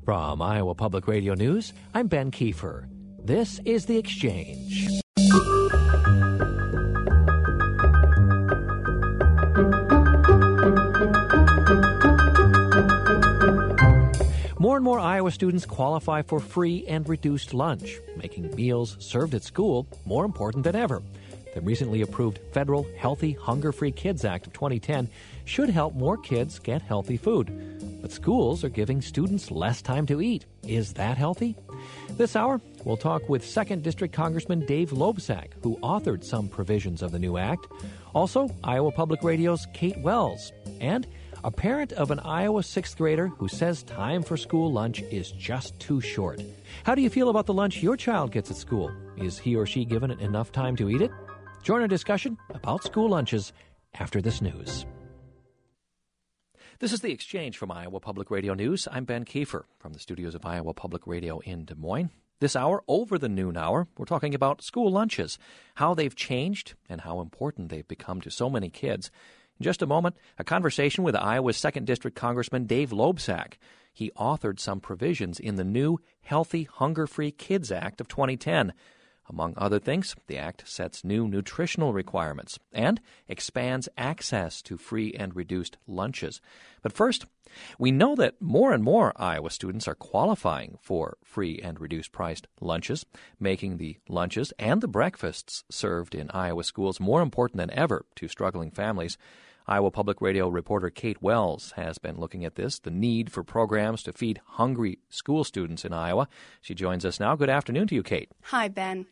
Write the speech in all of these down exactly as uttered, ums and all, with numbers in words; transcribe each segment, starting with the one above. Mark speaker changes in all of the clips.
Speaker 1: From Iowa Public Radio News, I'm Ben Kiefer. This is The Exchange. More and more Iowa students qualify for free and reduced lunch, making meals served at school more important than ever. The recently approved federal Healthy Hunger-Free Kids Act of twenty ten should help more kids get healthy food. But schools are giving students less time to eat. Is that healthy? This hour, we'll talk with second District Congressman Dave Loebsack, who authored some provisions of the new act. Also, Iowa Public Radio's Kate Wells. And a parent of an Iowa sixth grader who says time for school lunch is just too short. How do you feel about the lunch your child gets at school? Is he or she given enough time to eat it? Join our discussion about school lunches after this news. This is The Exchange from Iowa Public Radio News. I'm Ben Kiefer from the studios of Iowa Public Radio in Des Moines. This hour, over the noon hour, we're talking about school lunches, how they've changed and how important they've become to so many kids. In just a moment, a conversation with Iowa's second District Congressman Dave Loebsack. He authored some provisions in the new Healthy Hunger-Free Kids Act of twenty ten. Among other things, the act sets new nutritional requirements and expands access to free and reduced lunches. But first, we know that more and more Iowa students are qualifying for free and reduced-priced lunches, making the lunches and the breakfasts served in Iowa schools more important than ever to struggling families. Iowa Public Radio reporter Kate Wells has been looking at this, the need for programs to feed hungry school students in Iowa. She joins us now. Good afternoon to you, Kate.
Speaker 2: Hi, Ben.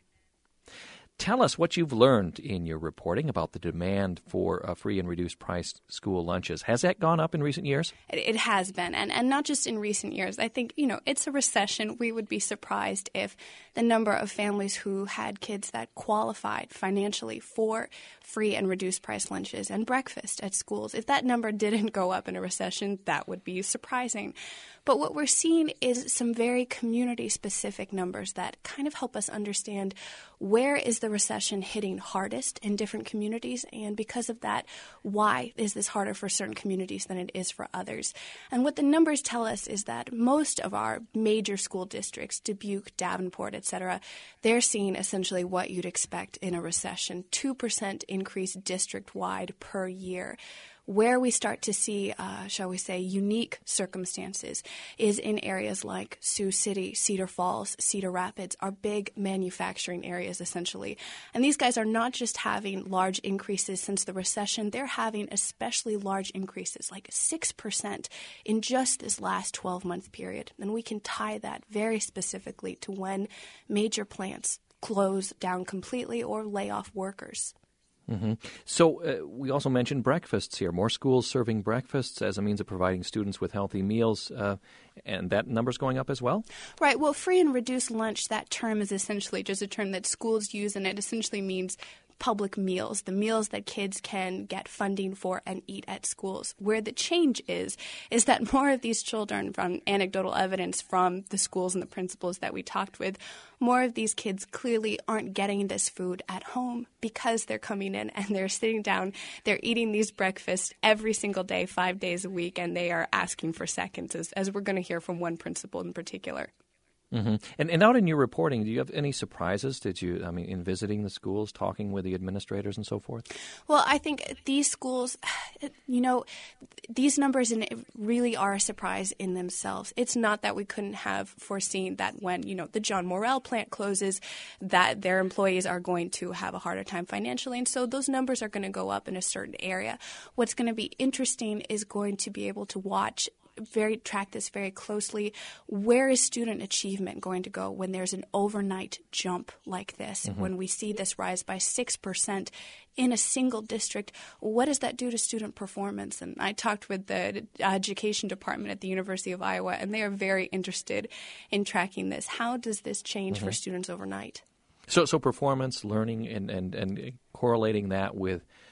Speaker 1: Tell us what you've learned in your reporting about the demand for uh, free and reduced price school lunches. Has that gone up in recent years?
Speaker 2: It, it has been, and, and not just in recent years. I think, you know, it's a recession. We would be surprised if the number of families who had kids that qualified financially for free and reduced price lunches and breakfast at schools, if that number didn't go up in a recession, that would be surprising. But what we're seeing is some very community-specific numbers that kind of help us understand where is the recession hitting hardest in different communities, and because of that, why is this harder for certain communities than it is for others. And what the numbers tell us is that most of our major school districts, Dubuque, Davenport, et cetera, they're seeing essentially what you'd expect in a recession, two percent increase district-wide per year. Where we start to see, uh, shall we say, unique circumstances is in areas like Sioux City, Cedar Falls, Cedar Rapids, are big manufacturing areas, essentially. And these guys are not just having large increases since the recession, they're having especially large increases, like six percent in just this last twelve-month period. And we can tie that very specifically to when major plants close down completely or lay off workers.
Speaker 1: Mm-hmm. So uh, we also mentioned breakfasts here, more schools serving breakfasts as a means of providing students with healthy meals, uh, and that number's going up as well?
Speaker 2: Right. Well, free and reduced lunch, that term is essentially just a term that schools use, and it essentially means public meals, the meals that kids can get funding for and eat at schools. Where the change is, is that more of these children, from anecdotal evidence from the schools and the principals that we talked with, more of these kids clearly aren't getting this food at home because they're coming in and they're sitting down, they're eating these breakfasts every single day, five days a week, and they are asking for seconds, as, as we're going to hear from one principal in particular.
Speaker 1: Mm-hmm. And, and out in your reporting, do you have any surprises? Did you, I mean, in visiting the schools, talking with the administrators and so forth?
Speaker 2: Well, I think these schools, you know, these numbers really are a surprise in themselves. It's not that we couldn't have foreseen that when, you know, the John Morrell plant closes, that their employees are going to have a harder time financially. And so those numbers are going to go up in a certain area. What's going to be interesting is going to be able to watch very track this very closely. Where is student achievement going to go when there's an overnight jump like this? Mm-hmm. When we see this rise by six percent in a single district, what does that do to student performance? And I talked with the education department at the University of Iowa, and they are very interested in tracking this. How does this change mm-hmm. for students overnight?
Speaker 1: So, so performance, learning, and, and, and correlating that with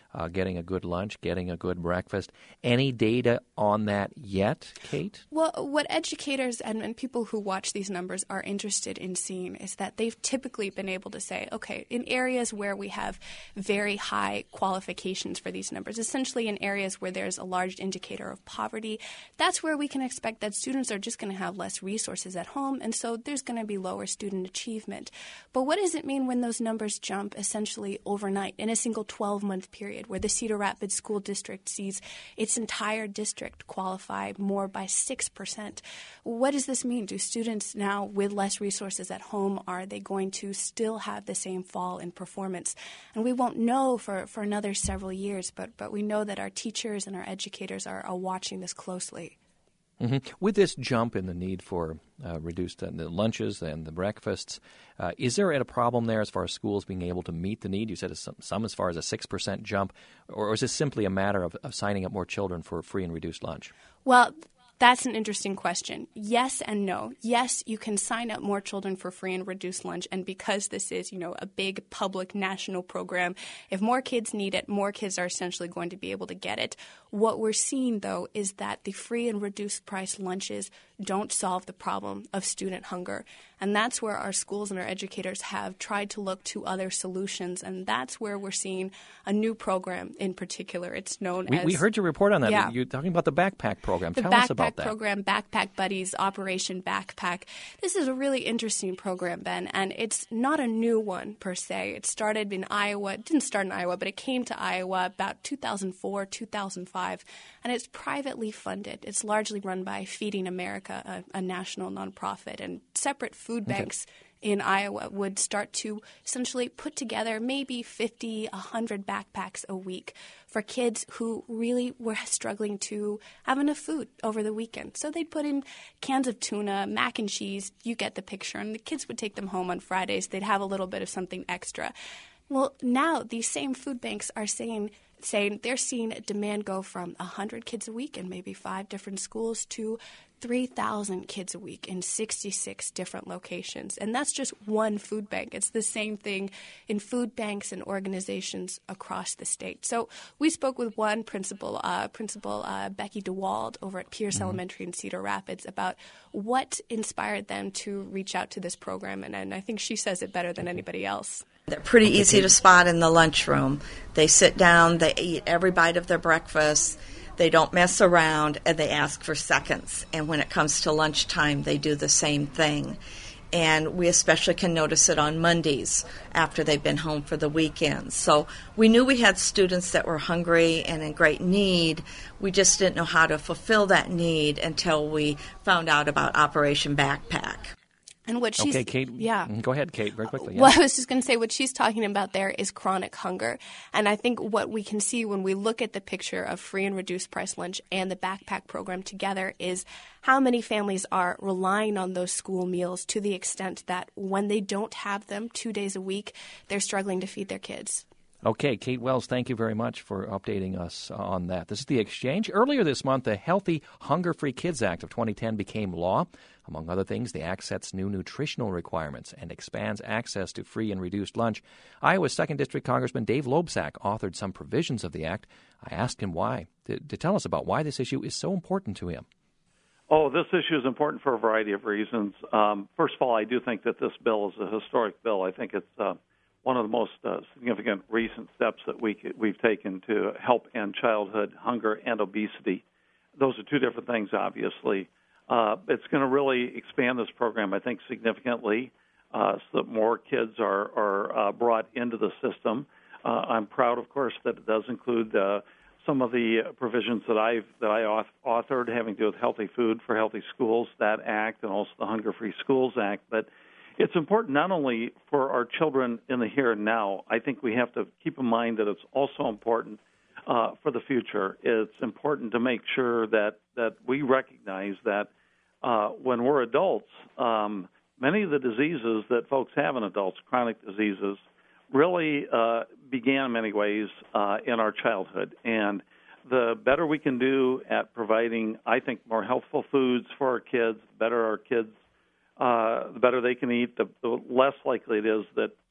Speaker 1: uh, getting a good lunch, getting a good breakfast. Any data on that yet, Kate?
Speaker 2: Well, what educators and, and people who watch these numbers are interested in seeing is that they've typically been able to say, okay, in areas where we have very high qualifications for these numbers, essentially in areas where there's a large indicator of poverty, that's where we can expect that students are just going to have less resources at home, and so there's going to be lower student achievement. But what does it mean when those numbers jump essentially overnight in a single twelve-month period where the Cedar Rapids School District sees its entire district qualify more by six percent? What does this mean? Do students now with less resources at home, are they going to still have the same fall in performance? And we won't know for, for another several years, but, but we know that our teachers and our educators are, are watching this closely.
Speaker 1: Mm-hmm. With this jump in the need for uh, reduced uh, the lunches and the breakfasts, uh, is there a problem there as far as schools being able to meet the need? You said some, some as far as a six percent jump, or is this simply a matter of, of signing up more children for free and reduced lunch?
Speaker 2: Well, that's an interesting question. Yes and no. Yes, you can sign up more children for free and reduced lunch, and because this is, you know, a big public national program, if more kids need it, more kids are essentially going to be able to get it. What we're seeing, though, is that the free and reduced price lunches don't solve the problem of student hunger. And that's where our schools and our educators have tried to look to other solutions, and that's where we're seeing a new program in particular. It's known
Speaker 1: we,
Speaker 2: as...
Speaker 1: We heard you report on that.
Speaker 2: Yeah.
Speaker 1: You're talking about the backpack program.
Speaker 2: The
Speaker 1: Tell
Speaker 2: backpack
Speaker 1: us about that.
Speaker 2: program, Backpack Buddies, Operation Backpack. This is a really interesting program, Ben, and it's not a new one per se. It started in Iowa. It didn't start in Iowa, but it came to Iowa about two thousand four, two thousand five, and it's privately funded. It's largely run by Feeding America, a, a national nonprofit, and separate food banks okay. in Iowa would start to essentially put together maybe fifty, one hundred backpacks a week for kids who really were struggling to have enough food over the weekend. So they'd put in cans of tuna, mac and cheese, you get the picture, and the kids would take them home on Fridays. They'd have a little bit of something extra. Well, now these same food banks are saying saying they're seeing demand go from one hundred kids a week in maybe five different schools to three thousand kids a week in sixty-six different locations. And that's just one food bank. It's the same thing in food banks and organizations across the state. So we spoke with one principal, uh, Principal uh, Becky DeWald over at Pierce mm-hmm. Elementary in Cedar Rapids about what inspired them to reach out to this program. And, and I think she says it better than anybody else.
Speaker 3: They're pretty easy to spot in the lunchroom. They sit down, they eat every bite of their breakfast, they don't mess around, and they ask for seconds. And when it comes to lunchtime, they do the same thing. And we especially can notice it on Mondays after they've been home for the weekend. So we knew we had students that were hungry and in great need. We just didn't know how to fulfill that need until we found out about Operation Backpack.
Speaker 2: And what she's,
Speaker 1: okay, Kate.
Speaker 2: Yeah.
Speaker 1: Go ahead, Kate, very quickly. Yeah.
Speaker 2: Well, I was just going to say what she's talking about there is chronic hunger. And I think what we can see when we look at the picture of free and reduced price lunch and the backpack program together is how many families are relying on those school meals to the extent that when they don't have them two days a week, they're struggling to feed their kids.
Speaker 1: Okay, Kate Wells, thank you very much for updating us on that. This is The Exchange. Earlier this month, the Healthy, Hunger-Free Kids Act of twenty ten became law. Among other things, the act sets new nutritional requirements and expands access to free and reduced lunch. Iowa's second District Congressman Dave Loebsack authored some provisions of the act. I asked him why, to, to tell us about why this issue is so important to him.
Speaker 4: Oh, this issue is important for a variety of reasons. Um, first of all, I do think that this bill is a historic bill. I think it's uh, one of the most uh, significant recent steps that we, we've taken to help end childhood hunger and obesity. Those are two different things, obviously. Uh, it's going to really expand this program, I think, significantly uh, so that more kids are, are uh, brought into the system. Uh, I'm proud, of course, that it does include uh, some of the provisions that I've that I authored having to do with healthy food for healthy schools, that act, and also the Hunger-Free Schools Act. But it's important not only for our children in the here and now. I think we have to keep in mind that it's also important uh, for the future. It's important to make sure that, that we recognize that uh, when we're adults, um, many of the diseases that folks have in adults, chronic diseases, really uh, began in many ways uh, in our childhood. And the better we can do at providing, I think, more healthful foods for our kids, the better our kids, uh, the better they can eat, the, the less likely it is that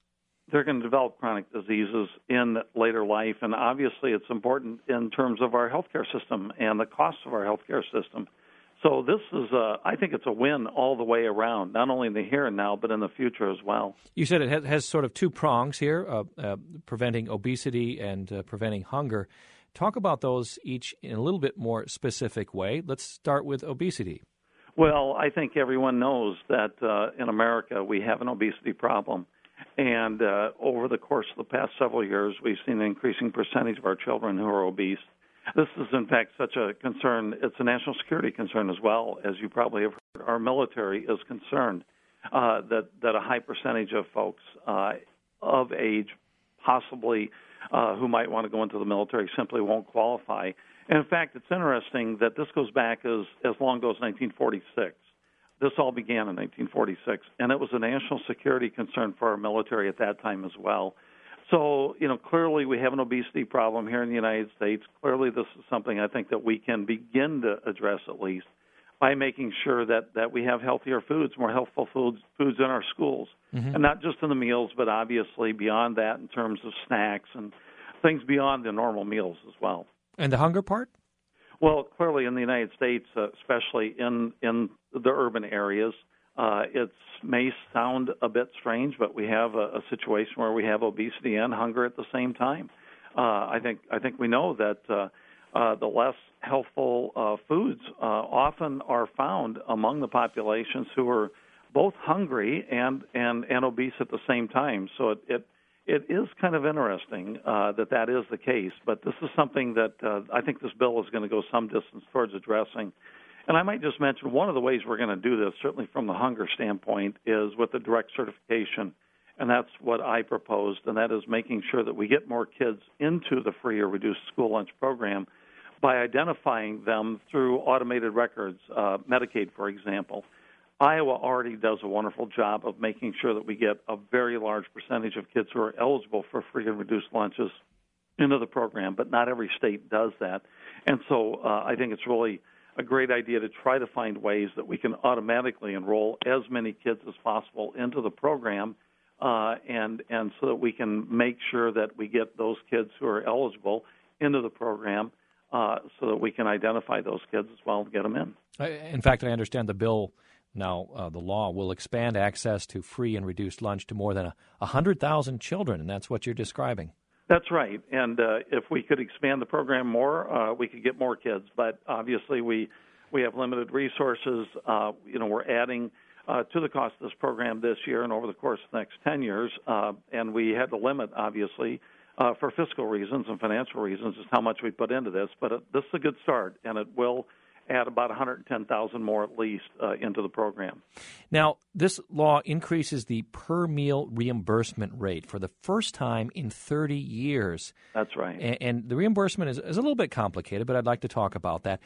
Speaker 4: they're going to develop chronic diseases in later life. And obviously it's important in terms of our healthcare system and the costs of our healthcare system. So this is, a, I think it's a win all the way around, not only in the here and now, but in the future as well.
Speaker 1: You said it has, has sort of two prongs here, uh, uh, preventing obesity and uh, preventing hunger. Talk about those each in a little bit more specific way. Let's start with obesity.
Speaker 4: Well, I think everyone knows that uh, in America we have an obesity problem. And uh, over the course of the past several years, we've seen an increasing percentage of our children who are obese. This is, in fact, such a concern. It's a national security concern as well, as you probably have heard. Our military is concerned uh, that, that a high percentage of folks uh, of age, possibly uh, who might want to go into the military, simply won't qualify. And, in fact, it's interesting that this goes back as, as long ago as nineteen forty-six. This all began in nineteen forty-six, and it was a national security concern for our military at that time as well. So, you know, clearly we have an obesity problem here in the United States. Clearly this is something I think that we can begin to address at least by making sure that, that we have healthier foods, more healthful foods, foods in our schools. Mm-hmm. And not just in the meals, but obviously beyond that in terms of snacks and things beyond the normal meals as well.
Speaker 1: And the hunger part?
Speaker 4: Well, clearly in the United States, uh, especially in, in the urban areas, uh, it may sound a bit strange, but we have a, a situation where we have obesity and hunger at the same time. Uh, I think I think we know that uh, uh, the less healthful uh, foods uh, often are found among the populations who are both hungry and, and, and obese at the same time. So it, it It is kind of interesting uh, that that is the case, but this is something that uh, I think this bill is going to go some distance towards addressing. And I might just mention one of the ways we're going to do this, certainly from the hunger standpoint, is with the direct certification, and that's what I proposed, and that is making sure that we get more kids into the free or reduced school lunch program by identifying them through automated records, uh, Medicaid, for example. Iowa already does a wonderful job of making sure that we get a very large percentage of kids who are eligible for free and reduced lunches into the program, but not every state does that. And so uh, I think it's really a great idea to try to find ways that we can automatically enroll as many kids as possible into the program, uh, and, and so that we can make sure that we get those kids who are eligible into the program uh, so that we can identify those kids as well and get them in.
Speaker 1: In fact, I understand the bill now, uh, the law will expand access to free and reduced lunch to more than a, one hundred thousand children, and that's what you're describing.
Speaker 4: That's right. And uh, if we could expand the program more, uh, we could get more kids. But obviously we, we have limited resources. Uh, you know, we're adding uh, to the cost of this program this year and over the course of the next ten years. Uh, and we had to limit, obviously, uh, for fiscal reasons and financial reasons, is how much we put into this. But it, this is a good start, and it will add about one hundred ten thousand more at least uh, into the program.
Speaker 1: Now, this law increases the per-meal reimbursement rate for the first time in thirty years.
Speaker 4: That's right.
Speaker 1: And, and the reimbursement is, is a little bit complicated, but I'd like to talk about that.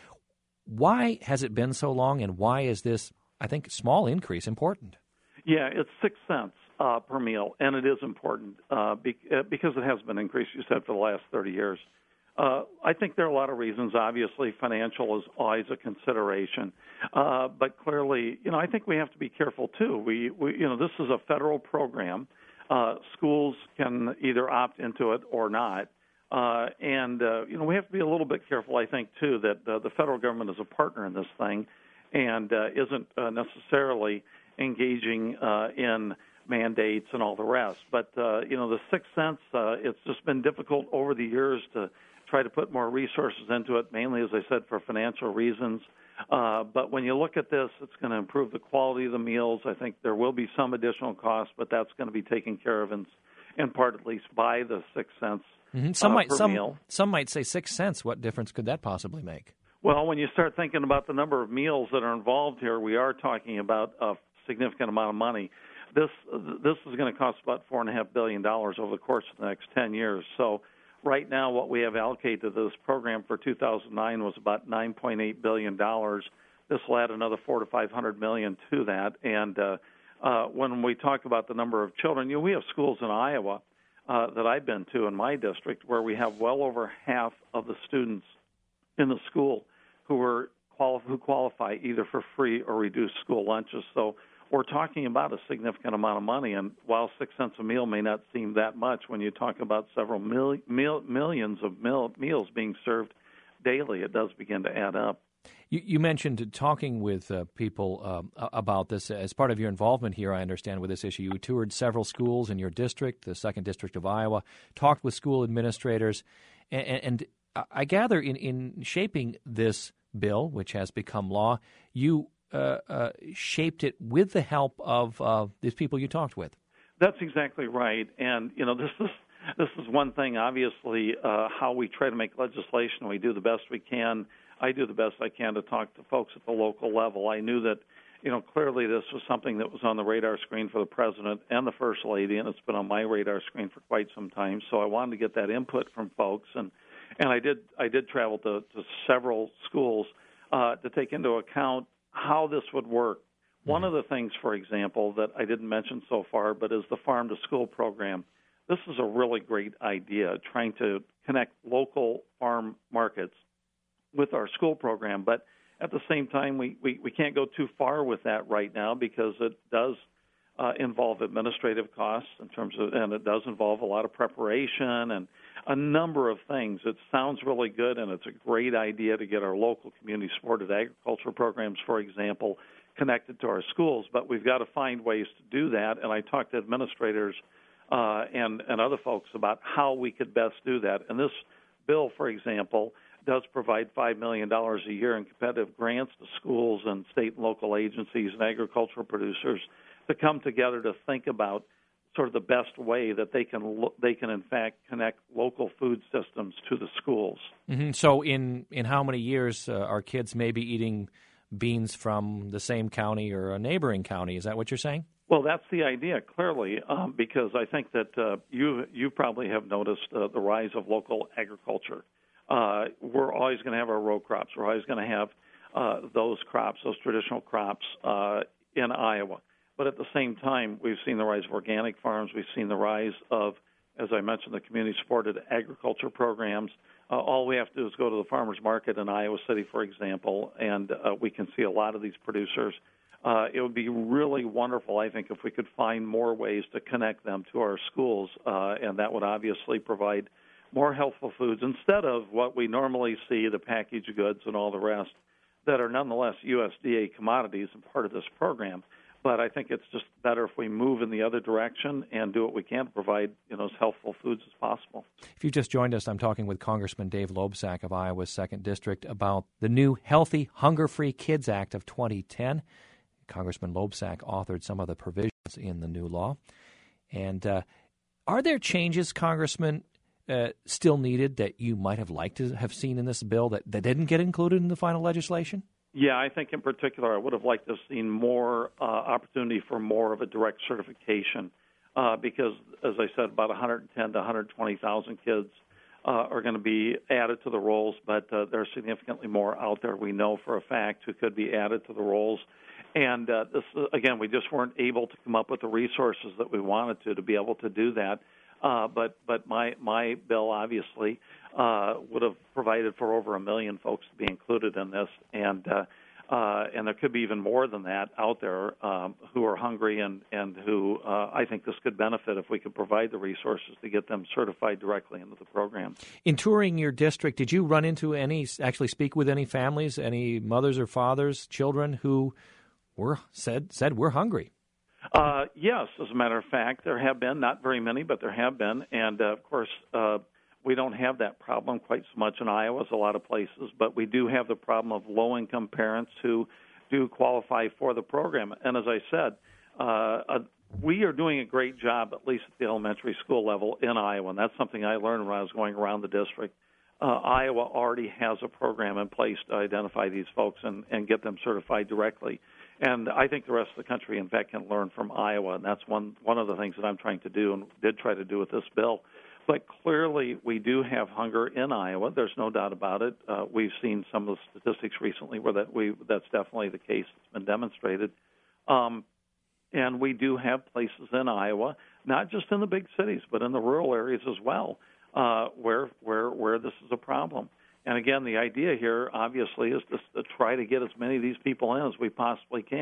Speaker 1: Why has it been so long, and why is this, I think, small increase important?
Speaker 4: Yeah, it's six cents uh, per meal, and it is important uh, be, uh, because it has been increased, you said, for the last thirty years. Uh, I think there are a lot of reasons. Obviously, financial is always a consideration, uh, but clearly, you know, I think we have to be careful too. We, we you know, this is a federal program. Uh, schools can either opt into it or not, uh, and uh, you know, we have to be a little bit careful. I think too that uh, the federal government is a partner in this thing, and uh, isn't uh, necessarily engaging uh, in mandates and all the rest. But uh, you know, the six cents. Uh, it's just been difficult over the years to try to put more resources into it, mainly, as I said, for financial reasons. Uh, but when you look at this, it's going to improve the quality of the meals. I think there will be some additional costs, but that's going to be taken care of in, in part, at least, by the six cents
Speaker 1: mm-hmm. some
Speaker 4: uh,
Speaker 1: might,
Speaker 4: per
Speaker 1: some,
Speaker 4: meal.
Speaker 1: Some might say six cents. What difference could that possibly make?
Speaker 4: Well, when you start thinking about the number of meals that are involved here, we are talking about a significant amount of money. This this is going to cost about four and a half billion dollars over the course of the next ten years. So, right now, what we have allocated to this program for two thousand nine was about nine point eight billion dollars. This will add another four to five hundred million to that. And uh, uh, when we talk about the number of children, you know, we have schools in Iowa uh, that I've been to in my district where we have well over half of the students in the school who are quali- who qualify either for free or reduced school lunches. So we're talking about a significant amount of money. And while six cents a meal may not seem that much, when you talk about several mil, mil, millions of mil, meals being served daily, it does begin to add up.
Speaker 1: You, you mentioned talking with uh, people uh, about this as part of your involvement here, I understand, with this issue. You toured several schools in your district, the second District of Iowa, talked with school administrators, and, and I gather in, in shaping this bill, which has become law, you uh, uh, shaped it with the help of uh, these people you talked with.
Speaker 4: That's exactly right. And, you know, this is this is one thing, obviously, uh, how we try to make legislation. We do the best we can. I do the best I can to talk to folks at the local level. I knew that, you know, clearly this was something that was on the radar screen for the president and the first lady, and it's been on my radar screen for quite some time. So I wanted to get that input from folks, and and I did I did travel to, to several schools uh, to take into account how this would work. Mm-hmm. One of the things, for example, that I didn't mention so far, but is the Farm to School program. This is a really great idea, trying to connect local farm markets with our school program. But at the same time, we, we, we can't go too far with that right now because it does uh, involve administrative costs in terms of, and it does involve a lot of preparation and a number of things. It sounds really good, and it's a great idea to get our local community-supported agriculture programs, for example, connected to our schools. But we've got to find ways to do that, and I talked to administrators uh, and, and other folks about how we could best do that. And this bill, for example, does provide five million dollars a year in competitive grants to schools and state and local agencies and agricultural producers to come together to think about sort of the best way that they can lo- they can in fact connect local food systems to the schools.
Speaker 1: Mm-hmm. So in, in how many years uh, are kids maybe eating beans from the same county or a neighboring county? Is that what you're saying?
Speaker 4: Well, that's the idea, clearly, um, because I think that uh, you you probably have noticed uh, the rise of local agriculture. Uh, we're always going to have our row crops. We're always going to have uh, those crops, those traditional crops uh, in Iowa. But at the same time, we've seen the rise of organic farms. We've seen the rise of, as I mentioned, the community-supported agriculture programs. Uh, all we have to do is go to the farmers market in Iowa City, for example, and uh, we can see a lot of these producers. Uh, it would be really wonderful, I think, if we could find more ways to connect them to our schools, uh, and that would obviously provide more healthful foods instead of what we normally see, the packaged goods and all the rest, that are nonetheless U S D A commodities and part of this program. But I think it's just better if we move in the other direction and do what we can to provide, you know, as healthful foods as possible.
Speaker 1: If you've just joined us, I'm talking with Congressman Dave Loebsack of Iowa's second District about the new Healthy, Hunger-Free Kids Act of twenty ten. Congressman Loebsack authored some of the provisions in the new law. And uh, are there changes, Congressman, uh, still needed that you might have liked to have seen in this bill that, that didn't get included in the final legislation?
Speaker 4: Yeah, I think in particular I would have liked to have seen more uh, opportunity for more of a direct certification uh, because, as I said, about one hundred ten to one hundred twenty thousand kids uh, are going to be added to the rolls, but uh, there are significantly more out there we know for a fact who could be added to the rolls. And, uh, this again, we just weren't able to come up with the resources that we wanted to to be able to do that. Uh, but but my, my bill, obviously, uh, would have provided for over a million folks to be included in this. And uh, uh, and there could be even more than that out there um, who are hungry and, and who uh, I think this could benefit if we could provide the resources to get them certified directly into the program.
Speaker 1: In touring your district, did you run into any, actually speak with any families, any mothers or fathers, children who were said said we're hungry?
Speaker 4: Uh, yes, as a matter of fact, there have been, not very many, but there have been. And, uh, of course, uh, we don't have that problem quite so much in Iowa as a lot of places, but we do have the problem of low-income parents who do qualify for the program. And as I said, uh, uh, we are doing a great job, at least at the elementary school level in Iowa, and that's something I learned when I was going around the district. Uh, Iowa already has a program in place to identify these folks and, and get them certified directly. And I think the rest of the country, in fact, can learn from Iowa, and that's one, one of the things that I'm trying to do and did try to do with this bill. But clearly, we do have hunger in Iowa. There's no doubt about it. Uh, we've seen some of the statistics recently where that we that's definitely the case. It's been demonstrated. Um, and we do have places in Iowa, not just in the big cities, but in the rural areas as well, uh, where where where this is a problem. And again, the idea here, obviously, is to, to try to get as many of these people in as we possibly can.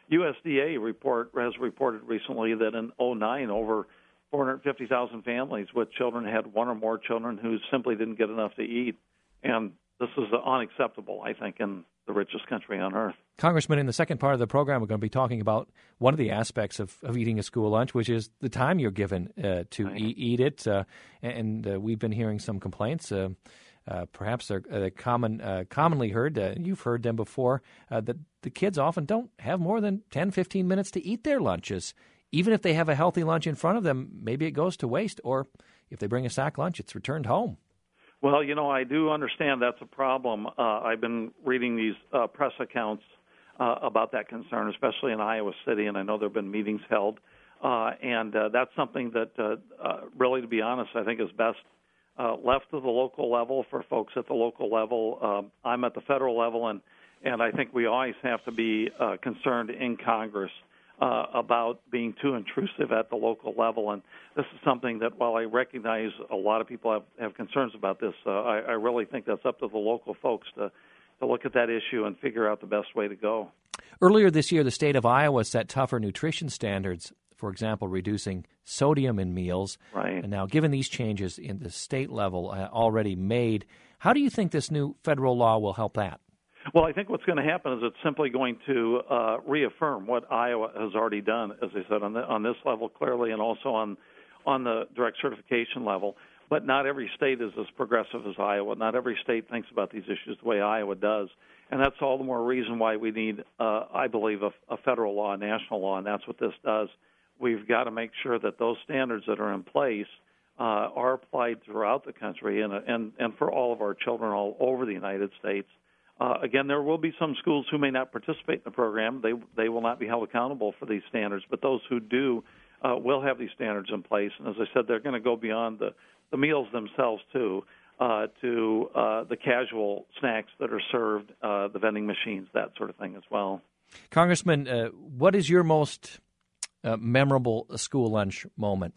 Speaker 4: U S D A report has reported recently that in oh nine, over four hundred fifty thousand families with children had one or more children who simply didn't get enough to eat. And this is unacceptable, I think, in the richest country on earth.
Speaker 1: Congressman, in the second part of the program, we're going to be talking about one of the aspects of, of eating a school lunch, which is the time you're given uh, to
Speaker 4: right.
Speaker 1: eat, eat it. Uh, and uh, we've been hearing some complaints. Uh, uh, perhaps they're uh, common, uh, commonly heard, uh, you've heard them before, uh, that the kids often don't have more than ten, fifteen minutes to eat their lunches. Even if they have a healthy lunch in front of them, maybe it goes to waste. Or if they bring a sack lunch, it's returned home.
Speaker 4: Well, you know, I do understand that's a problem. Uh, I've been reading these uh, press accounts uh, about that concern, especially in Iowa City, and I know there have been meetings held. Uh, and uh, that's something that, uh, uh, really, to be honest, I think is best uh, left to the local level for folks at the local level. Um, I'm at the federal level, and, and I think we always have to be uh, concerned in Congress Uh, about being too intrusive at the local level. And this is something that, while I recognize a lot of people have, have concerns about this, uh, I, I really think that's up to the local folks to, to look at that issue and figure out the best way to go.
Speaker 1: Earlier this year, the state of Iowa set tougher nutrition standards, for example, reducing sodium in meals.
Speaker 4: Right.
Speaker 1: And now, given these changes in the state level uh, already made, how do you think this new federal law will help that?
Speaker 4: Well, I think what's going to happen is it's simply going to uh, reaffirm what Iowa has already done, as I said, on, the, on this level clearly, and also on on the direct certification level. But not every state is as progressive as Iowa. Not every state thinks about these issues the way Iowa does. And that's all the more reason why we need, uh, I believe, a, a federal law, a national law, and that's what this does. We've got to make sure that those standards that are in place uh, are applied throughout the country and, and, and for all of our children all over the United States. Uh, again, there will be some schools who may not participate in the program. They they will not be held accountable for these standards, but those who do uh, will have these standards in place. And as I said, they're going to go beyond the, the meals themselves, too, uh, to uh, the casual snacks that are served, uh, the vending machines, that sort of thing as well.
Speaker 1: Congressman, uh, what is your most uh, memorable school lunch moment?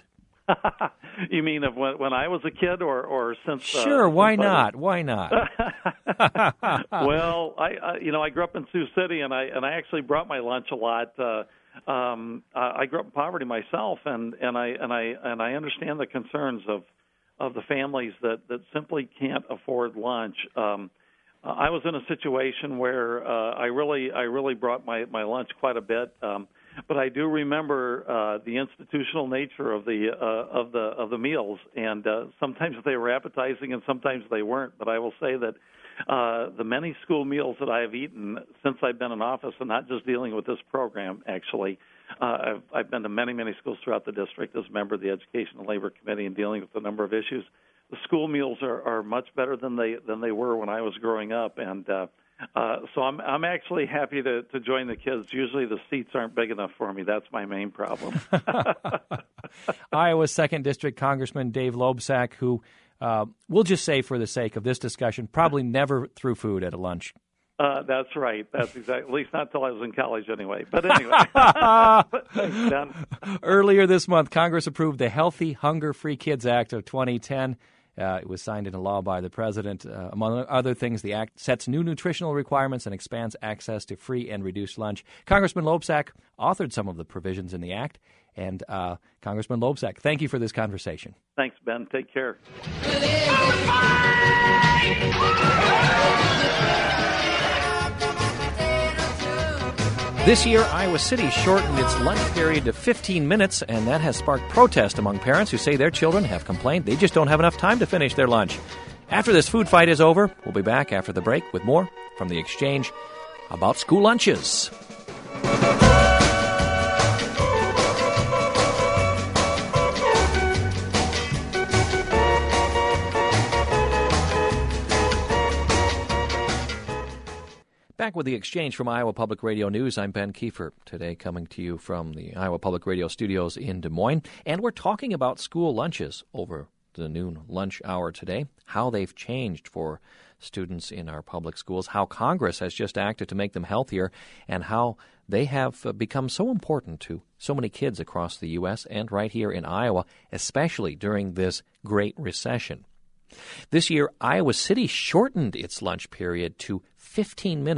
Speaker 4: You mean of when, when I was a kid, or, or since?
Speaker 1: Sure,
Speaker 4: uh,
Speaker 1: why
Speaker 4: since
Speaker 1: not? Why not?
Speaker 4: Well, I, I you know I grew up in Sioux City, and I and I actually brought my lunch a lot. Uh, um, I grew up in poverty myself, and, and I and I and I understand the concerns of of the families that, that simply can't afford lunch. Um, I was in a situation where uh, I really I really brought my, my lunch quite a bit. Um, But I do remember uh, the institutional nature of the uh, of the of the meals, and uh, sometimes they were appetizing, and sometimes they weren't. But I will say that uh, the many school meals that I have eaten since I've been in office, and not just dealing with this program, actually, uh, I've, I've been to many many schools throughout the district as a member of the Education and Labor Committee and dealing with a number of issues. The school meals are, are much better than they than they were when I was growing up, and uh, Uh, so I'm I'm actually happy to, to join the kids. Usually the seats aren't big enough for me. That's my main problem.
Speaker 1: Iowa's second District Congressman Dave Loebsack, who uh, we'll just say for the sake of this discussion, probably never threw food at a lunch.
Speaker 4: Uh, that's right. That's exactly. At least not till I was in college, anyway. But anyway. Thanks, Ben.
Speaker 1: Earlier this month, Congress approved the Healthy, Hunger-Free Kids Act of twenty ten. Uh, it was signed into law by the president. Uh, among other things, the act sets new nutritional requirements and expands access to free and reduced lunch. Congressman Loebsack authored some of the provisions in the act. And uh, Congressman Loebsack, thank you for this conversation.
Speaker 4: Thanks, Ben. Take care.
Speaker 1: This year, Iowa City shortened its lunch period to fifteen minutes, and that has sparked protest among parents who say their children have complained they just don't have enough time to finish their lunch. After this food fight is over, we'll be back after the break with more from The Exchange about school lunches. Back with The Exchange from Iowa Public Radio News, I'm Ben Kiefer, today coming to you from the Iowa Public Radio studios in Des Moines. And we're talking about school lunches over the noon lunch hour today, how they've changed for students in our public schools, how Congress has just acted to make them healthier, and how they have become so important to so many kids across the U S and right here in Iowa, especially during this Great Recession. This year, Iowa City shortened its lunch period to fifteen minutes.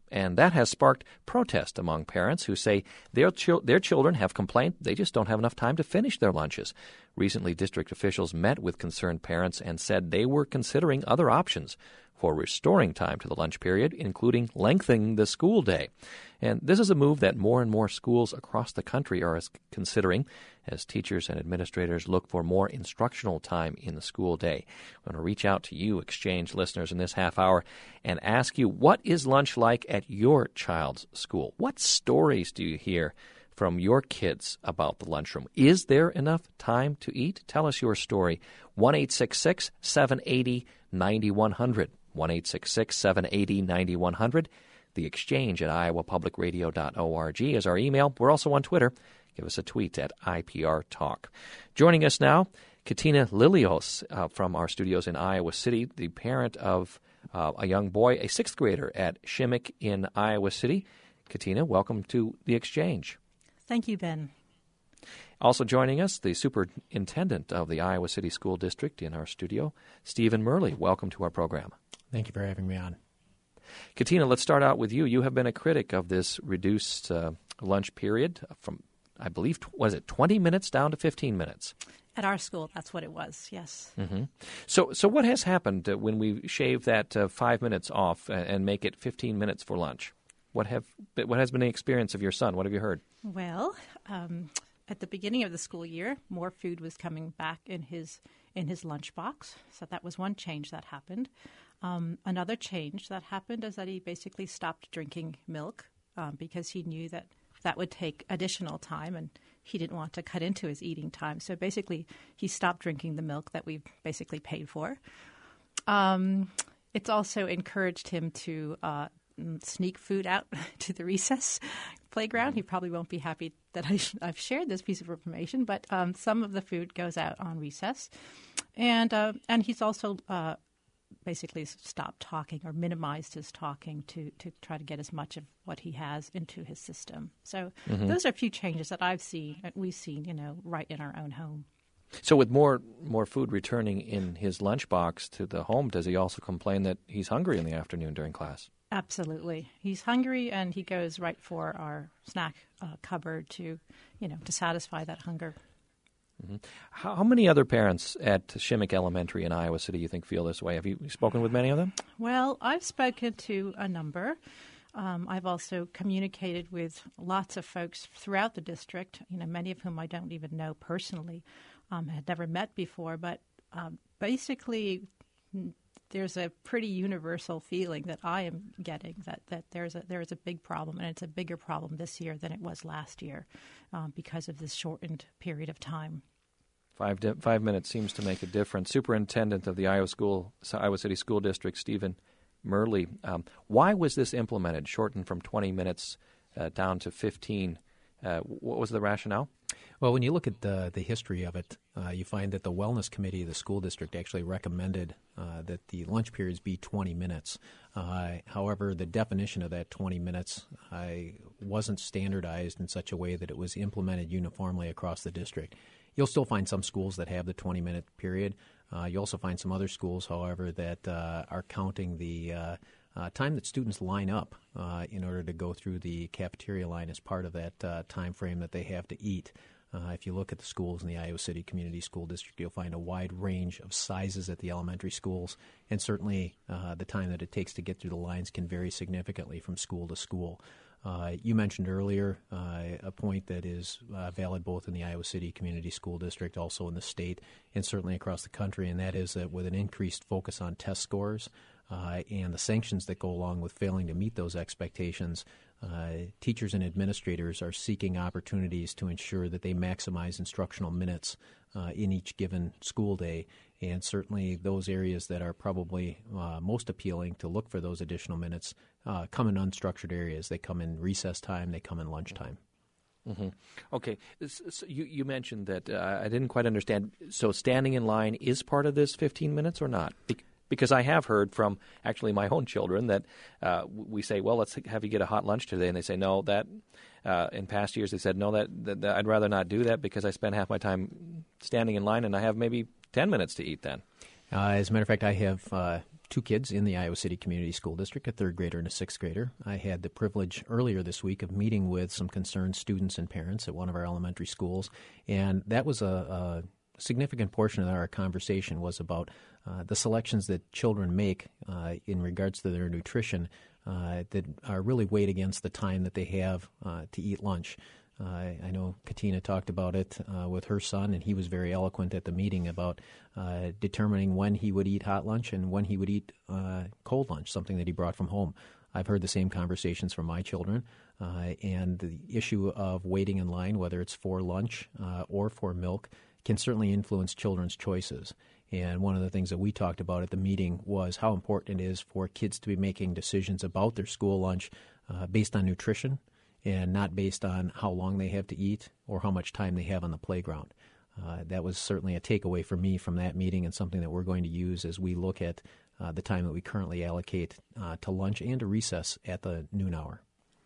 Speaker 1: And that has sparked protest among parents who say their, chil- their children have complained they just don't have enough time to finish their lunches. Recently, district officials met with concerned parents and said they were considering other options for restoring time to the lunch period, including lengthening the school day. And this is a move that more and more schools across the country are considering as teachers and administrators look for more instructional time in the school day. I'm going to reach out to you, Exchange listeners, in this half hour and ask you, what is lunch like at your child's school? What stories do you hear from your kids about the lunchroom? Is there enough time to eat? Tell us your story. one eight six six, seven eight zero, nine one zero zero. one eight six six, seven eight zero, nine one zero zero. The Exchange at iowa public radio dot org is our email. We're also on Twitter. Give us a tweet at I P R Talk. Joining us now, Katina Lilios uh, from our studios in Iowa City, the parent of uh, a young boy, a sixth grader at Shimmick in Iowa City. Katina, welcome to The Exchange.
Speaker 5: Thank you, Ben.
Speaker 1: Also joining us, the superintendent of the Iowa City School District in our studio, Stephen Murley. Welcome to our program.
Speaker 6: Thank you for having me on.
Speaker 1: Katina, let's start out with you. You have been a critic of this reduced uh, lunch period from, I believe, was it twenty minutes down to fifteen minutes?
Speaker 5: At our school, that's what it was, yes.
Speaker 1: Mm-hmm. So so what has happened uh, when we shave that uh, five minutes off and, and make it fifteen minutes for lunch? What have what has been the experience of your son? What have you heard?
Speaker 5: Well, um, at the beginning of the school year, more food was coming back in his in his lunchbox. So that was one change that happened. Um, another change that happened is that he basically stopped drinking milk um, because he knew that that would take additional time, and he didn't want to cut into his eating time. So basically, he stopped drinking the milk that we basically paid for. Um, it's also encouraged him to uh, sneak food out to the recess playground. He probably won't be happy that I sh- I've shared this piece of information, but um, some of the food goes out on recess. And, uh, and he's also uh, basically stopped talking or minimized his talking to, to try to get as much of what he has into his system. So mm-hmm. those are a few changes that I've seen, that we've seen, you know, right in our own home.
Speaker 1: So with more more food returning in his lunchbox to the home, does he also complain that he's hungry in the afternoon during class?
Speaker 5: Absolutely. He's hungry, and he goes right for our snack uh, cupboard to, you know, to satisfy that hunger.
Speaker 1: Mm-hmm. How, how many other parents at Shimmick Elementary in Iowa City you think feel this way? Have you spoken with many of them?
Speaker 5: Well, I've spoken to a number. Um, I've also communicated with lots of folks throughout the district, you know, many of whom I don't even know personally, um, had never met before. But um, basically, there's a pretty universal feeling that I am getting that, that there's a there is a big problem, and it's a bigger problem this year than it was last year um, because of this shortened period of time.
Speaker 1: Five di- five minutes seems to make a difference. Superintendent of the Iowa School Iowa City School District, Stephen Murley, um, why was this implemented, shortened from twenty minutes uh, down to fifteen? Uh, what was the rationale?
Speaker 6: Well, when you look at the the history of it, uh, you find that the Wellness Committee of the school district actually recommended uh, that the lunch periods be twenty minutes. Uh, however, the definition of that twenty minutes uh, wasn't standardized in such a way that it was implemented uniformly across the district. You'll still find some schools that have the twenty-minute period. Uh, you also find some other schools, however, that uh, are counting the uh, uh, time that students line up uh, in order to go through the cafeteria line as part of that uh, time frame that they have to eat. Uh, if you look at the schools in the Iowa City Community School District, you'll find a wide range of sizes at the elementary schools, and certainly uh, the time that it takes to get through the lines can vary significantly from school to school. Uh, you mentioned earlier uh, a point that is uh, valid both in the Iowa City Community School District, also in the state, and certainly across the country, and that is that with an increased focus on test scores uh, and the sanctions that go along with failing to meet those expectations, uh, teachers and administrators are seeking opportunities to ensure that they maximize instructional minutes uh, in each given school day. And certainly those areas that are probably uh, most appealing to look for those additional minutes uh, come in unstructured areas. They come in recess time. They come in lunchtime.
Speaker 1: Mm-hmm. Okay. So you, you mentioned that uh, I didn't quite understand. So standing in line is part of this fifteen minutes or not? Be- because I have heard from actually my own children that uh, we say, well, let's have you get a hot lunch today. And they say, no, that uh, in past years they said, no, that, that, that I'd rather not do that because I spend half my time standing in line and I have maybe ten minutes to eat then.
Speaker 6: Uh, as a matter of fact, I have uh, two kids in the Iowa City Community School District, a third grader and a sixth grader. I had the privilege earlier this week of meeting with some concerned students and parents at one of our elementary schools, and that was a, a significant portion of our conversation was about uh, the selections that children make uh, in regards to their nutrition uh, that are really weighed against the time that they have uh, to eat lunch. Uh, I know Katina talked about it uh, with her son, and he was very eloquent at the meeting about uh, determining when he would eat hot lunch and when he would eat uh, cold lunch, something that he brought from home. I've heard the same conversations from my children, uh, and the issue of waiting in line, whether it's for lunch uh, or for milk, can certainly influence children's choices. And one of the things that we talked about at the meeting was how important it is for kids to be making decisions about their school lunch uh, based on nutrition, and not based on how long they have to eat or how much time they have on the playground. Uh, that was certainly a takeaway for me from that meeting, and something that we're going to use as we look at uh, the time that we currently allocate uh, to lunch and to recess at the noon hour.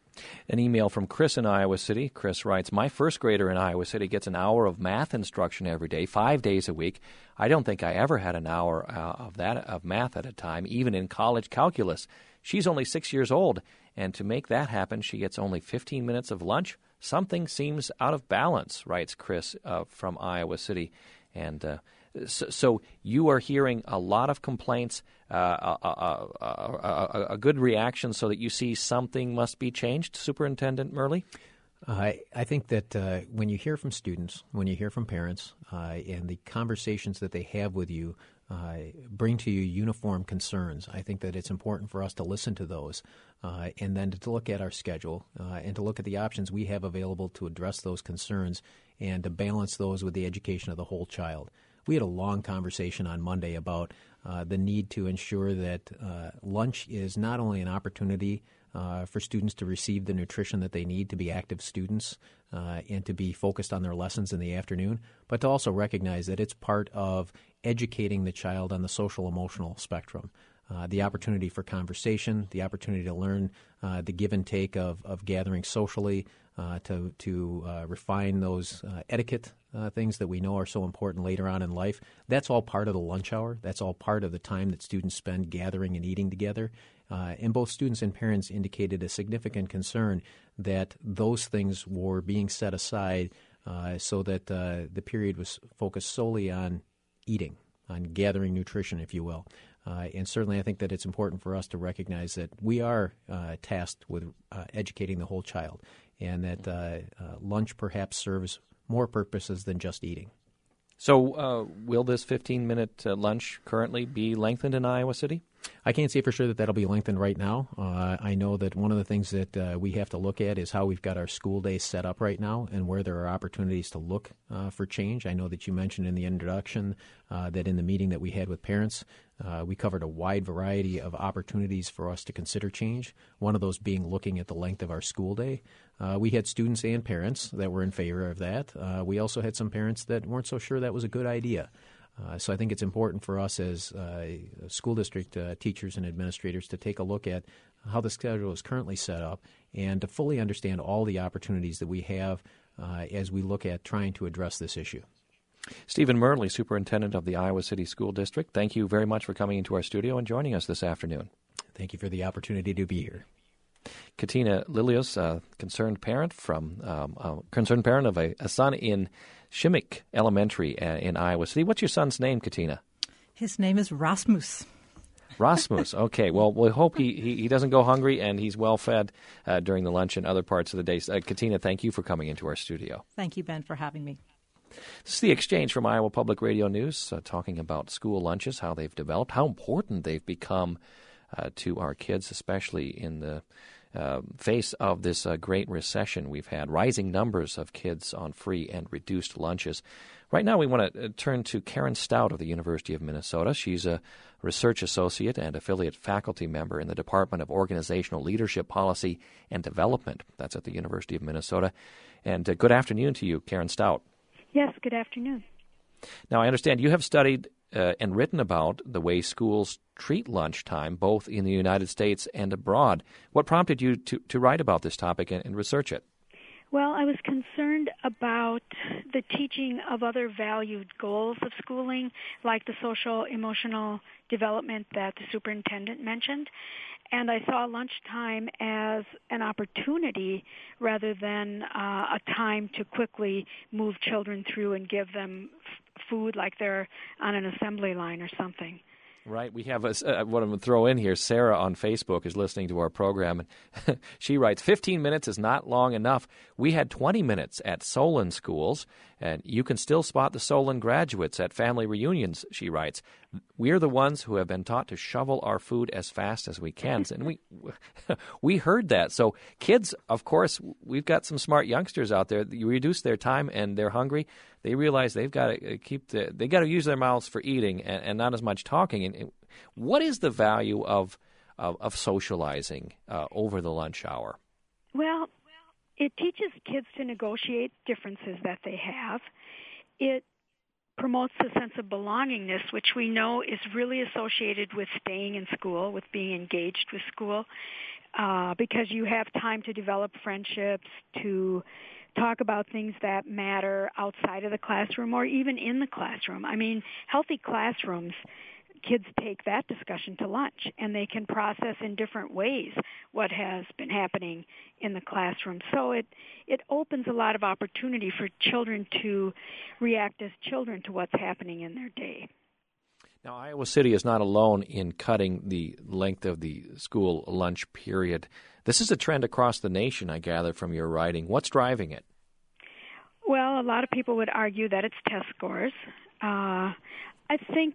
Speaker 7: An email from Chris in Iowa City. Chris writes, my first grader in Iowa City gets an hour of math instruction every day, five days a week. I don't think I ever had an hour uh, of that of math at a time, even in college calculus. She's only six years old, and to make that happen, she gets only fifteen minutes of lunch. Something seems out of balance, writes Chris uh, from Iowa City. And uh, so, so you are hearing a lot of complaints, uh, a, a, a, a, a good reaction, so that you see something must be changed, Superintendent Murley?
Speaker 6: Uh, I think that uh, when you hear from students, when you hear from parents, uh, and the conversations that they have with you uh, bring to you uniform concerns, I think that it's important for us to listen to those uh, and then to look at our schedule uh, and to look at the options we have available to address those concerns and to balance those with the education of the whole child. We had a long conversation on Monday about uh, the need to ensure that uh, lunch is not only an opportunity Uh, for students to receive the nutrition that they need to be active students uh, and to be focused on their lessons in the afternoon, but to also recognize that it's part of educating the child on the social-emotional spectrum. Uh, the opportunity for conversation, the opportunity to learn uh, the give and take of, of gathering socially, uh, to, to uh, refine those uh, etiquette uh, things that we know are so important later on in life. That's all part of the lunch hour. That's all part of the time that students spend gathering and eating together. Uh, and both students and parents indicated a significant concern that those things were being set aside uh, so that uh, the period was focused solely on eating, on gathering nutrition, if you will. Uh, and certainly I think that it's important for us to recognize that we are uh, tasked with uh, educating the whole child, and that uh, uh, lunch perhaps serves more purposes than just eating.
Speaker 7: So uh, will this fifteen-minute uh, lunch currently be lengthened in Iowa City?
Speaker 6: I can't say for sure that that'll be lengthened right now. Uh, I know that one of the things that uh, we have to look at is how we've got our school day set up right now and where there are opportunities to look uh, for change. I know that you mentioned in the introduction uh, that in the meeting that we had with parents, uh, we covered a wide variety of opportunities for us to consider change, one of those being looking at the length of our school day. Uh, we had students and parents that were in favor of that. Uh, we also had some parents that weren't so sure that was a good idea. Uh, so I think it's important for us as uh, school district uh, teachers and administrators to take a look at how the schedule is currently set up and to fully understand all the opportunities that we have uh, as we look at trying to address this issue.
Speaker 7: Stephen Murley, Superintendent of the Iowa City School District, thank you very much for coming into our studio and joining us this afternoon.
Speaker 6: Thank you for the opportunity to be here.
Speaker 7: Katina Lilios, a concerned parent from um, a concerned parent of a, a son in Shimmick Elementary uh, in Iowa City. What's your son's name, Katina?
Speaker 5: His name is Rasmus.
Speaker 7: Rasmus. Okay. Well, we hope he, he, he doesn't go hungry and he's well fed uh, during the lunch and other parts of the day. Uh, Katina, thank you for coming into our studio.
Speaker 5: Thank you, Ben, for having me.
Speaker 7: This is The Exchange from Iowa Public Radio News, uh, talking about school lunches, how they've developed, how important they've become uh, to our kids, especially in the uh, face of this uh, great recession we've had, rising numbers of kids on free and reduced lunches. Right now we want to uh, turn to Karen Stout of the University of Minnesota. She's a research associate and affiliate faculty member in the Department of Organizational Leadership Policy and Development. That's at the University of Minnesota. And uh, good afternoon to you, Karen Stout.
Speaker 8: Yes, good afternoon.
Speaker 7: Now, I understand you have studied uh, and written about the way schools treat lunchtime, both in the United States and abroad. What prompted you to, to write about this topic and, and research it?
Speaker 8: Well, I was concerned about the teaching of other valued goals of schooling, like the social emotional development that the superintendent mentioned. And I saw lunchtime as an opportunity rather than uh, a time to quickly move children through and give them f- food like they're on an assembly line or something.
Speaker 7: Right. We have a, uh, what I'm going to throw in here. Sarah on Facebook is listening to our program, and she writes, fifteen minutes is not long enough. We had twenty minutes at Solon schools, and you can still spot the Solon graduates at family reunions, she writes. We're the ones who have been taught to shovel our food as fast as we can. And we we heard that. So kids, of course, we've got some smart youngsters out there. You reduce their time and they're hungry. They realize they've got to keep the, they got to use their mouths for eating and, and not as much talking. And what is the value of of, of socializing uh, over the lunch hour?
Speaker 8: Well, it teaches kids to negotiate differences that they have. It promotes a sense of belongingness, which we know is really associated with staying in school, with being engaged with school, uh, because you have time to develop friendships, to talk about things that matter outside of the classroom or even in the classroom. I mean, healthy classrooms, kids take that discussion to lunch, and they can process in different ways what has been happening in the classroom. So it it opens a lot of opportunity for children to react as children to what's happening in their day.
Speaker 7: Now, Iowa City is not alone in cutting the length of the school lunch period. This is a trend across the nation, I gather, from your writing. What's driving it?
Speaker 8: Well, a lot of people would argue that it's test scores. Uh, I think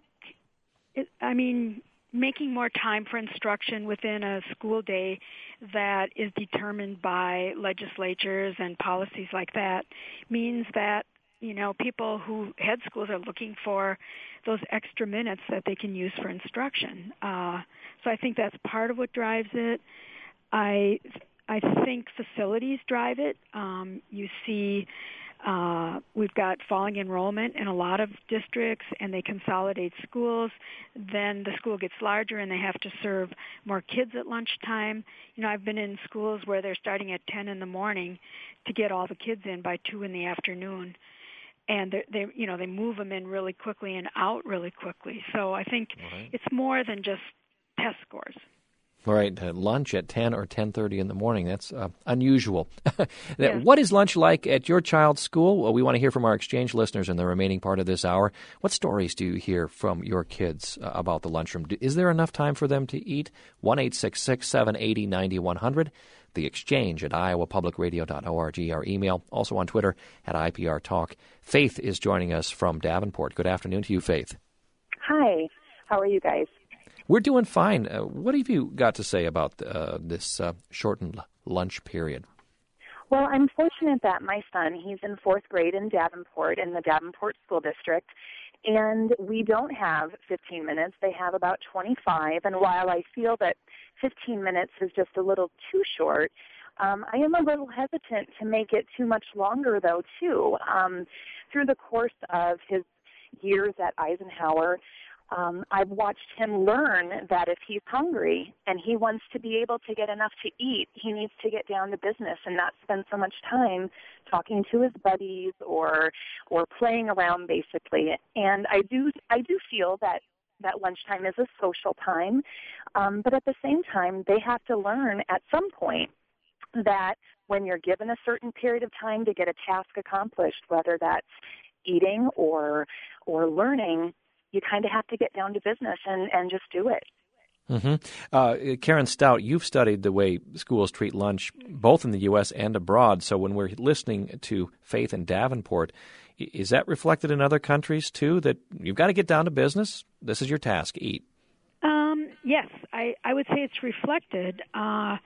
Speaker 8: It, I mean, making more time for instruction within a school day that is determined by legislatures and policies like that means that, you know, people who head schools are looking for those extra minutes that they can use for instruction. Uh, so I think that's part of what drives it. I I think facilities drive it. Um, you see Uh, we've got falling enrollment in a lot of districts, and they consolidate schools. Then the school gets larger, and they have to serve more kids at lunchtime. You know, I've been in schools where they're starting at ten in the morning to get all the kids in by two in the afternoon, and they, they you know, they move them in really quickly and out really quickly. So I think right. It's more than just test scores.
Speaker 7: All right, uh, lunch at ten or ten thirty in the morning. That's uh, unusual. that,
Speaker 8: yeah.
Speaker 7: What is lunch like at your child's school? Well, we want to hear from our exchange listeners in the remaining part of this hour. What stories do you hear from your kids uh, about the lunchroom? Is there enough time for them to eat? one eight six six, seven eight zero, nine one zero zero. The exchange at iowa public radio dot org, our email. Also on Twitter at I P R Talk. Faith is joining us from Davenport. Good afternoon to you, Faith.
Speaker 9: Hi. How are you guys?
Speaker 7: We're doing fine. Uh, what have you got to say about uh, this uh, shortened lunch period?
Speaker 9: Well, I'm fortunate that my son, he's in fourth grade in Davenport, in the Davenport School District, and we don't have fifteen minutes. They have about twenty-five, and while I feel that fifteen minutes is just a little too short, um, I am a little hesitant to make it too much longer, though, too. Um, through the course of his years at Eisenhower, Um, I've watched him learn that if he's hungry and he wants to be able to get enough to eat, he needs to get down to business and not spend so much time talking to his buddies or or playing around, basically. And I do I do feel that, that lunchtime is a social time, um, but at the same time, they have to learn at some point that when you're given a certain period of time to get a task accomplished, whether that's eating or or learning, you kind of have to get down to business and, and just do it.
Speaker 7: Mm-hmm. Uh, Karen Stout, you've studied the way schools treat lunch both in the U S and abroad. So when we're listening to Faith in Davenport, is that reflected in other countries too, that you've got to get down to business? This is your task, eat.
Speaker 8: Um, yes, I, I would say it's reflected. Uh,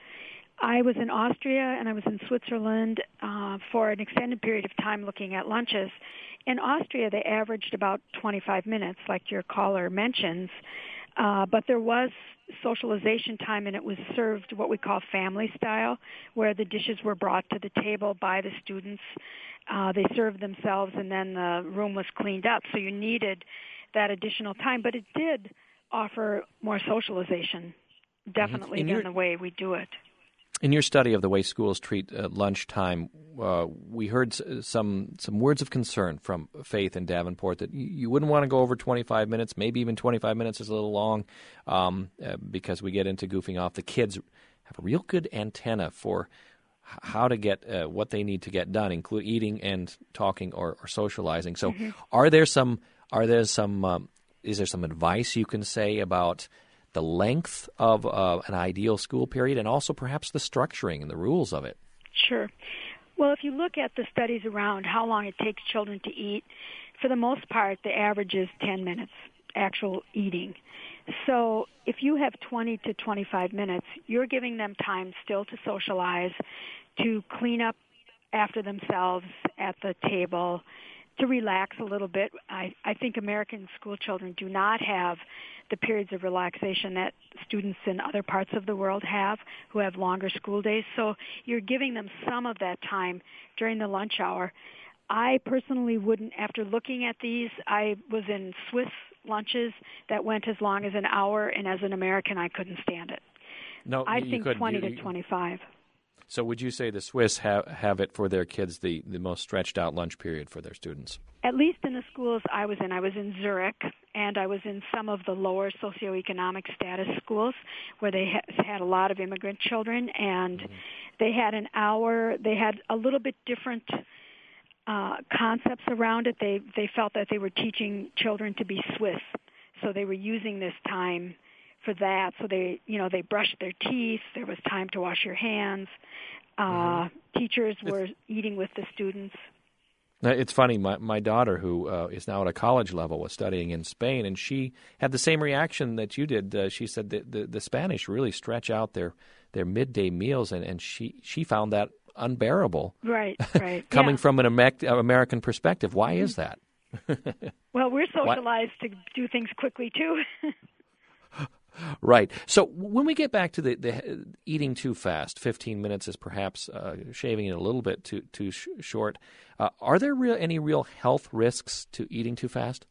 Speaker 8: I was in Austria and I was in Switzerland uh, for an extended period of time looking at lunches. In Austria, they averaged about twenty-five minutes, like your caller mentions, uh, but there was socialization time, and it was served what we call family style, where the dishes were brought to the table by the students. Uh, they served themselves, and then the room was cleaned up, so you needed that additional time. But it did offer more socialization, definitely,
Speaker 7: in
Speaker 8: than
Speaker 7: your,
Speaker 8: the way we do it.
Speaker 7: In your study of the way schools treat uh, lunchtime, uh, we heard s- some some words of concern from Faith in Davenport that you, you wouldn't want to go over twenty-five minutes, maybe even twenty-five minutes is a little long, um, uh, because we get into goofing off. The kids have a real good antenna for h- how to get uh, what they need to get done, include eating and talking or, or socializing. So,
Speaker 8: Mm-hmm.
Speaker 7: are there some? Are there some? Um, is there some advice you can say about the length of uh, an ideal school period, and also perhaps the structuring and the rules of it?
Speaker 8: Sure. Well, if you look at the studies around how long it takes children to eat, for the most part, the average is ten minutes, actual eating. So if you have twenty to twenty-five minutes, you're giving them time still to socialize, to clean up after themselves at the table, to relax a little bit. I, I think American school children do not have the periods of relaxation that students in other parts of the world have, who have longer school days. So you're giving them some of that time during the lunch hour. I personally wouldn't, after looking at these, I was in Swiss lunches that went as long as an hour, and as an American, I couldn't stand it.
Speaker 7: No,
Speaker 8: I
Speaker 7: you
Speaker 8: think
Speaker 7: couldn't.
Speaker 8: twenty
Speaker 7: You-
Speaker 8: to
Speaker 7: you-
Speaker 8: twenty-five.
Speaker 7: So would you say the Swiss have, have it for their kids, the, the most stretched out lunch period for their students?
Speaker 8: At least in the schools I was in. I was in Zurich, and I was in some of the lower socioeconomic status schools where they ha- had a lot of immigrant children, and mm-hmm. they had an hour. They had a little bit different uh, concepts around it. They they felt that they were teaching children to be Swiss, so they were using this time for that. So they, you know, they brushed their teeth. There was time to wash your hands. Uh, mm-hmm. Teachers were it's, eating with the students.
Speaker 7: It's funny. My my daughter, who uh, is now at a college level, was studying in Spain, and she had the same reaction that you did. Uh, she said that the, the Spanish really stretch out their, their midday meals, and, and she, she found that unbearable.
Speaker 8: Right, right.
Speaker 7: Coming
Speaker 8: yeah.
Speaker 7: from an American perspective. Why mm-hmm. is that?
Speaker 8: Well, we're socialized what? to do things quickly, too.
Speaker 7: Right. So when we get back to the, the eating too fast, fifteen minutes is perhaps uh, shaving it a little bit too too sh- short. Uh, are there real, any real health risks to eating too fast?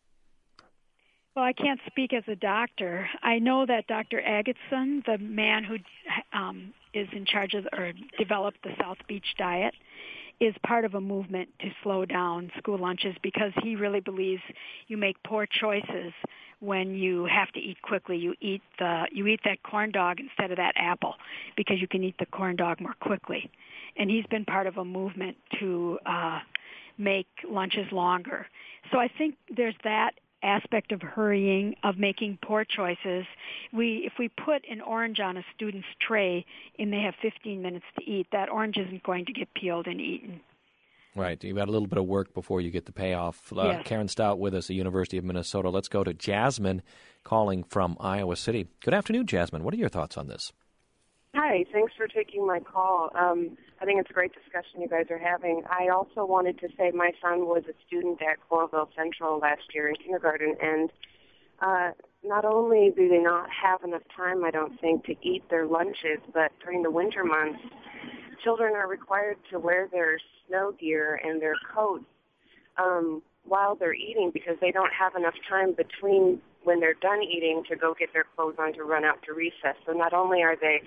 Speaker 8: Well, I can't speak as a doctor. I know that Doctor Agatsson, the man who um, is in charge of or developed the South Beach diet, is part of a movement to slow down school lunches because he really believes you make poor choices when you have to eat quickly. You eat the you eat that corn dog instead of that apple because you can eat the corn dog more quickly. And he's been part of a movement to uh, make lunches longer. So I think there's that aspect of hurrying, of making poor choices. We, if we put an orange on a student's tray and they have fifteen minutes to eat, that orange isn't going to get peeled and eaten.
Speaker 7: Right. You've got a little bit of work before you get the payoff. Uh,
Speaker 8: yes.
Speaker 7: Karen Stout with us, the University of Minnesota. Let's go to Jasmine calling from Iowa City. Good afternoon, Jasmine. What are your thoughts on this?
Speaker 10: Hi. Thanks for taking my call. Um, I think it's a great discussion you guys are having. I also wanted to say my son was a student at Coralville Central last year in kindergarten, and uh, not only do they not have enough time, I don't think, to eat their lunches, but during the winter months, children are required to wear their snow gear and their coats um, while they're eating because they don't have enough time between when they're done eating to go get their clothes on to run out to recess. So not only are they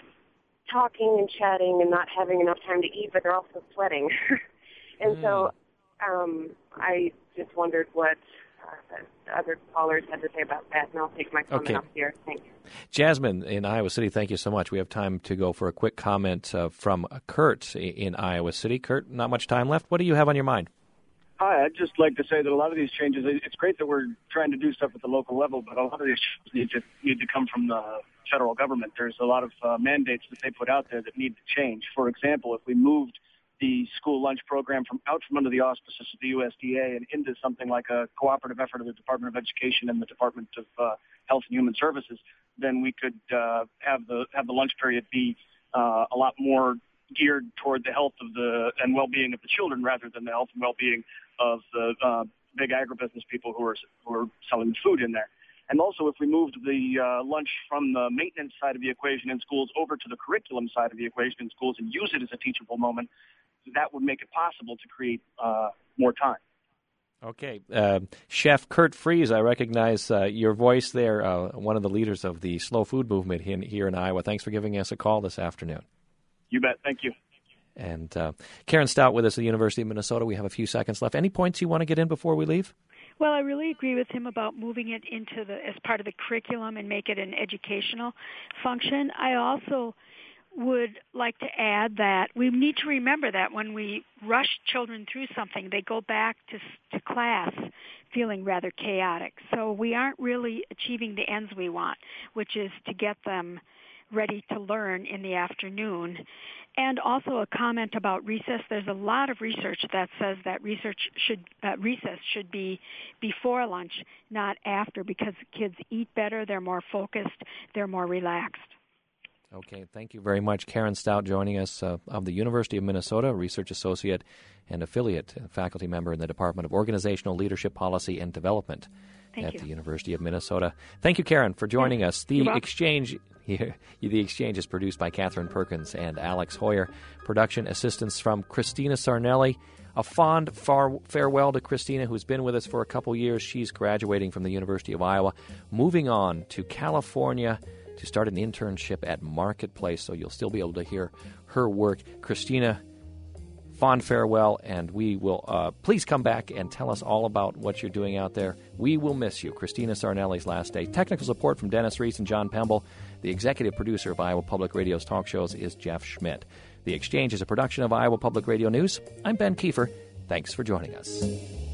Speaker 10: talking and chatting and not having enough time to eat, but they're also sweating. and mm. so um, I just wondered what uh, the other callers had to say about that, and I'll take my comment
Speaker 7: okay.
Speaker 10: off here. Thanks.
Speaker 7: Jasmine in Iowa City, thank you so much. We have time to go for a quick comment uh, from Kurt in Iowa City. Kurt, not much time left. What do you have on your mind?
Speaker 11: Hi, I'd just like to say that a lot of these changes, it's great that we're trying to do stuff at the local level, but a lot of these need to, need to come from the federal government. There's a lot of uh, mandates that they put out there that need to change. For example, if we moved the school lunch program from out from under the auspices of the U S D A and into something like a cooperative effort of the Department of Education and the Department of uh, Health and Human Services, then we could uh, have the have the lunch period be uh, a lot more geared toward the health of the and well-being of the children rather than the health and well-being of the uh, big agribusiness people who are who are selling food in there. And also, if we moved the uh, lunch from the maintenance side of the equation in schools over to the curriculum side of the equation in schools and use it as a teachable moment, that would make it possible to create uh, more time.
Speaker 7: Okay. Uh, Chef Kurt Fries, I recognize uh, your voice there, uh, one of the leaders of the slow food movement in, here in Iowa. Thanks for giving us a call this afternoon.
Speaker 11: You bet. Thank you.
Speaker 7: And uh, Karen Stout with us at the University of Minnesota. We have a few seconds left. Any points you want to get in before we leave?
Speaker 8: Well, I really agree with him about moving it into the as part of the curriculum and make it an educational function. I also would like to add that we need to remember that when we rush children through something, they go back to, to class feeling rather chaotic. So we aren't really achieving the ends we want, which is to get them ready to learn in the afternoon. And also a comment about recess. There's a lot of research that says that research should uh, recess should be before lunch, not after, because kids eat better, they're more focused, they're more relaxed.
Speaker 7: Okay, thank you very much. Karen Stout joining us uh, of the University of Minnesota, research associate and affiliate faculty member in the Department of Organizational Leadership Policy and Development
Speaker 8: Thank
Speaker 7: at
Speaker 8: you.
Speaker 7: the University of Minnesota. Thank you, Karen, for joining
Speaker 8: yes.
Speaker 7: us. The exchange here, the exchange is produced by Catherine Perkins and Alex Hoyer. Production assistance from Christina Sarnelli. A fond far farewell to Christina, who's been with us for a couple years. She's graduating from the University of Iowa, moving on to California to start an internship at Marketplace, so you'll still be able to hear her work. Christina, fond farewell, and we will uh, please come back and tell us all about what you're doing out there. We will miss you. Christina Sarnelli's last day. Technical support from Dennis Reese and John Pemble. The executive producer of Iowa Public Radio's talk shows is Jeff Schmidt. The Exchange is a production of Iowa Public Radio News. I'm Ben Kiefer. Thanks for joining us.